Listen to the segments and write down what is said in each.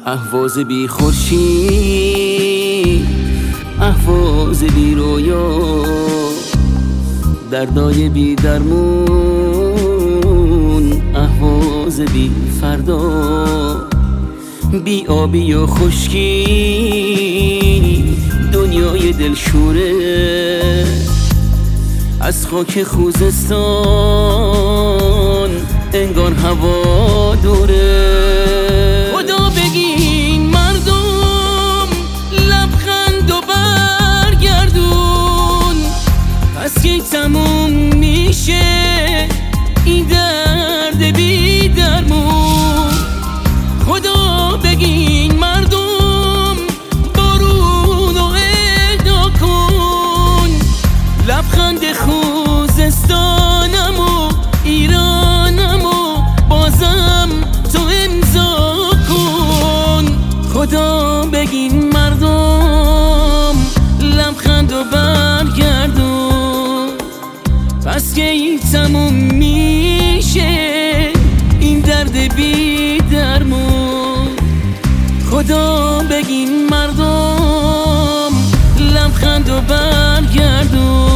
اهواز بی خورشید، اهواز بی رویا، دردای بی درمون، اهواز بی فردا، بی آبی و خشکی، دنیای دلشوره از خاک خوزستان انگار هوا دوره. خدا بگین مردم لبخند و برگردون، پس که تموم میشه این درد بی درمون. خدا بگین مردم بارون و اهدا کن، لبخند خوزستانم و ایرانم و بازم تو امضا کن. خدا بگین مردم لبخند و برگردون، پس که این تموم میشه این درد بی درمون. خدا بگین مردم لبخند و برگردون.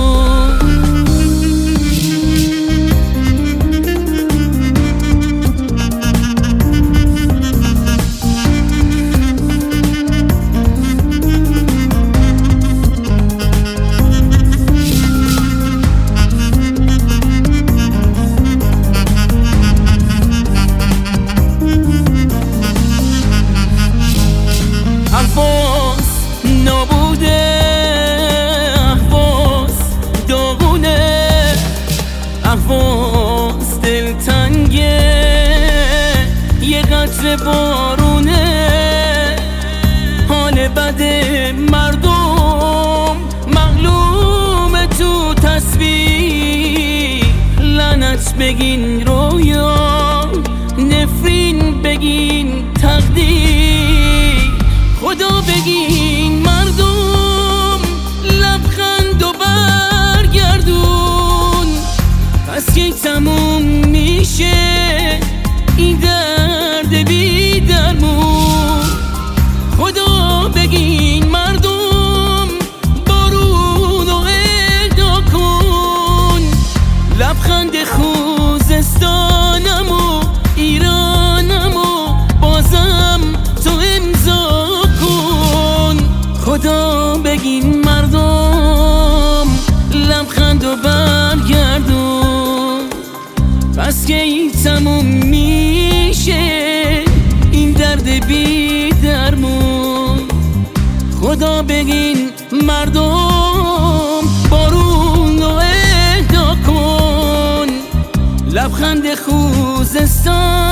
اهواز نابوده، اهواز داغونه، اهواز دلتنگه، یه قطره بارونه. حال بد مردم معلومه تو تصویر، لعنت بگین رویا، نفرین بگین تقدیر. خدا بگین مردم لبخند و برگردون، پس که تموم میشه این درد بی درمون. خدا بگین مردم بارون و اهدا کن، لبخند خوزستانم و ایرانم و بازم تو امضا کن. خدا بگین مردم لبخند و برگردون، پس که این تموم میشه این درد بی درمون. خدا بگین مردم بارون و اهدا کن، لبخند خوزستان